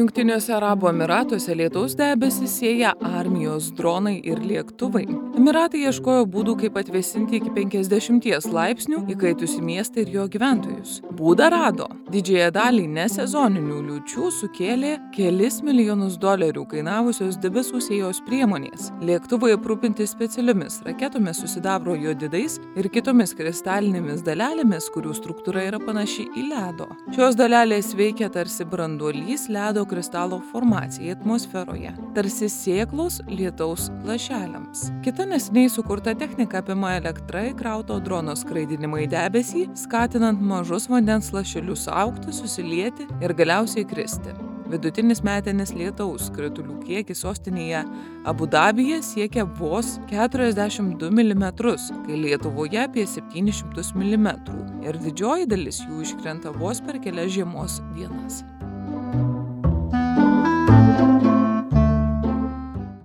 Jungtiniuose Arabų Emyratuose lietaus debesis sieja armijos dronai ir lėktuvai. Emyratai ieškojo būdų, kaip atvėsinti iki 50 laipsnių įkaitusį miestą ir jo gyventojus. Būdą rado. Didžiąją dalį nesezoninių liūčių sukėlė kelis milijonus dolerių kainavusios debesų sėjos priemonės. Lėktuvai aprūpinti specialiomis raketomis su sidabro jodidais ir kitomis kristalinėmis dalelėmis, kurių struktūra yra panaši į ledo. Šios dalelės veikia tarsi branduolys ledo kristalo formacijai atmosferoje, tarsi sėklos lietaus lašeliams. Kita neseniai sukurta technika apima elektra įkrauto drono skraidinimą į debesį, skatinant mažus vandens lašelius augti, susilieti ir galiausiai kristi. Vidutinis metinis lietaus kritulių kiekis sostinėje Abu Dabyje siekia vos 42 mm, kai Lietuvoje apie 700 mm ir didžioji dalis jų iškrenta vos per kelias žiemos dienas.